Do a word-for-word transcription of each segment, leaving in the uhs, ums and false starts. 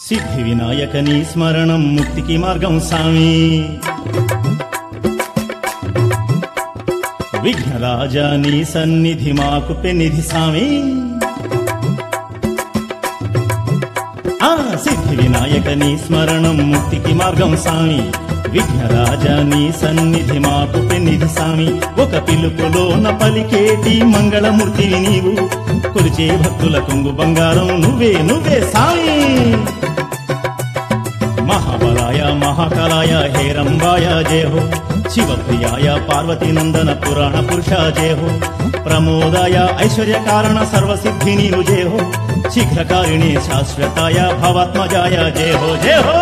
సిద్ధి వినాయకని స్మరణం ముక్తికి మార్గం సామి. విఘ్నరాజా నీ సన్నిధి మాకు పెన్నిధి సామి. ఆ సిద్ధి వినాయకని స్మరణం ముక్తికి మార్గం సామి. విఘ్నరాజా నీ సన్నిధి మాకు పెన్నిధి సామి. ఒక పిలుపులోన పలికేటి మంగళమూర్తివి నీవు, కొలిచే భక్తుల కొంగు బంగారం నువ్వే నువ్వే సామి. మహాబలాయ మహాకాలాయ హేరంబాయ జయ హో, శివప్రియాయ పార్వతీ నందన పురాణ పురుష జయ హో, ప్రమోదాయ ఐశ్వర్య కారణ సర్వసిద్ధి నీవు జయ హో, శీఘ్రకారిణి శాశ్వతాయ భవాత్మజాయ జయ హో జయ హో.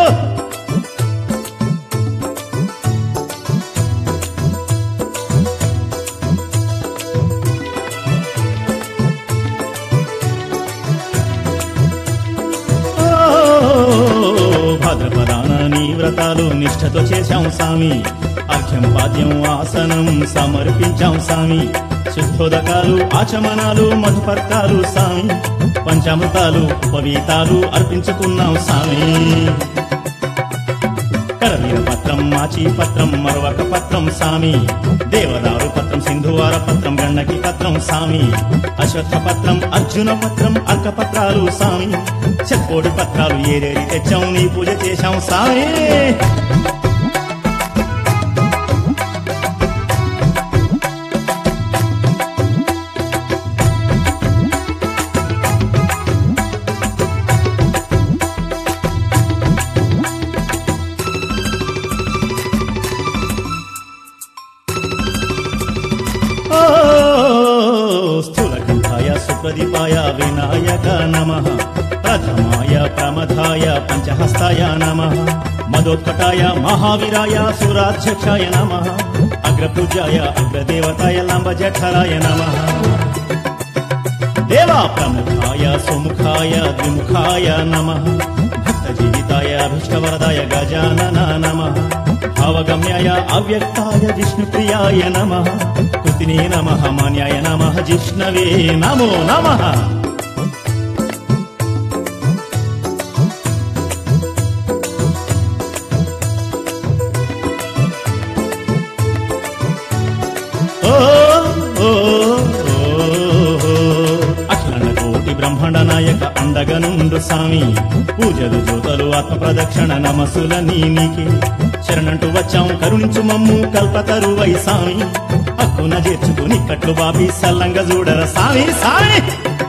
భాద్రపదాన నీ వ్రతాలు నిష్ఠతో చేశాం సామి. అర్ఘ్యం పాద్యం ఆసనం సమర్పించాం సామి. శుద్ధోదకాలు ఆచమనాలు మధుపర్కాలు సామి. పంచామృతాలు ఉపవీతాలు అర్పించుకున్నాం సామి. కరవీర పత్రం మాచి పత్రం మరవక పత్రం సామి. దేవదారు పత్రం సింధువార పత్రం గండకి పత్రం సామి. అశ్వత్థ పత్రం అర్జున పత్రం అర్క పత్రాలు సామి. చెక్కోడి పత్రాలు ఏరేరి తెచ్చాం నీ పూజ చేశాం సామి. స్థూలకంఠాయ సుప్రదీపాయ వినాయక నమః. ప్రథమాయ ప్రమథాయ పంచహస్తాయ నమః. మదోత్కటాయ మహావీరాయ సురాధ్యక్షాయ నమః. అగ్రపూజ్యాయ అగ్రదేవతాయ లంబజఠరాయ నమః. దేవా ప్రముఖాయ సుముఖాయ ద్విముఖాయ నమః. భక్తజీవితాయ అభిష్టవరదాయ గజానన నమః. భావగమ్యాయ అవ్యక్తాయ విష్ణుప్రియాయ నమః. కృతినే నమః మాన్యాయ నమః జిష్ణవే నమో నమః. అఖిలండ కోటి బ్రహ్మాండ నాయక అండగనుండు సామి. పూజలు జ్యోతలు ఆత్మ ప్రదక్షిణ నమస్సుల నీకే. శరణంటూ వచ్చాం కరుణించు మమ్ము కల్పతరువై సామి. హక్కున చేర్చుకుని కట్లు బాబి సల్లంగా చూడర సామి సామి.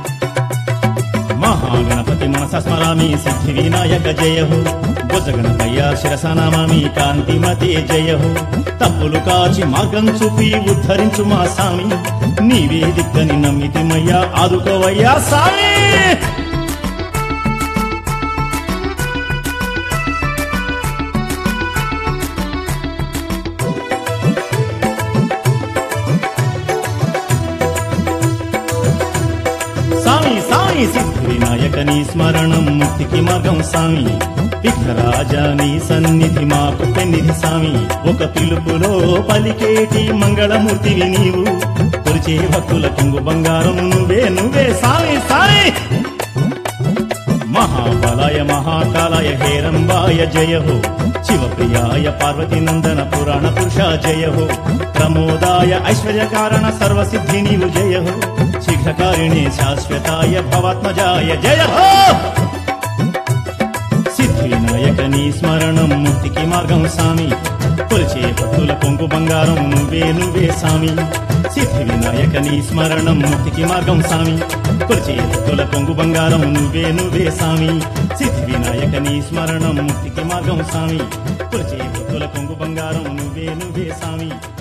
మహాగణపతి మనస స్మరామి సిద్ధి వినాయక జయ హో. భుజగణపయ్య శిరస నమామి కాంతిమతే జయ హో. తప్పులు కాచి మార్గం చూపి ఉద్ధరించు మా సామి. నీవే దిక్కని నమ్మితిమయ్యా ఆదుకోవయ్యా సామి. సామి సామి సిద్ధి వినాయకని స్మరణం ముక్తికి మార్గం సామి. విఘ్నరాజా నీ సన్నిధి మాకు పెన్నిధి సామి. ఒక పిలుపులో పలికేటి మంగళమూర్తివి నీవు, కొలిచే భక్తుల కొంగు బంగారం నువ్వే నువ్వే సామి సామి. మహాబలాయ మహాకాలాయ హేరంబాయ జయ హో. శివప్రియాయ పార్వతీ నందన పురాణ పురుష జయ హో. ప్రమోదాయ ఐశ్వర్య కారణ సర్వసిద్ధి నీవు జయ హో. శీఘ్రకారిణి శాశ్వతాయ భవాత్మజాయ జయ హో. సిద్ధి వినాయకని స్మరణం ముక్తికి మార్గం సామి. కొలిచే భక్తుల కొంగు బంగారం నువ్వే నువ్వే సామి. సిద్ధి వినాయకని స్మరణం ముక్తికి మార్గం సామి. కొలిచే భక్తుల కొంగు బంగారం నువ్వే నువ్వే సామి. సిద్ధి వినాయకని స్మరణం ముక్తికి మార్గం సామి. కొలిచే భక్తుల కొంగు బంగారం నువ్వే నువ్వే సామి.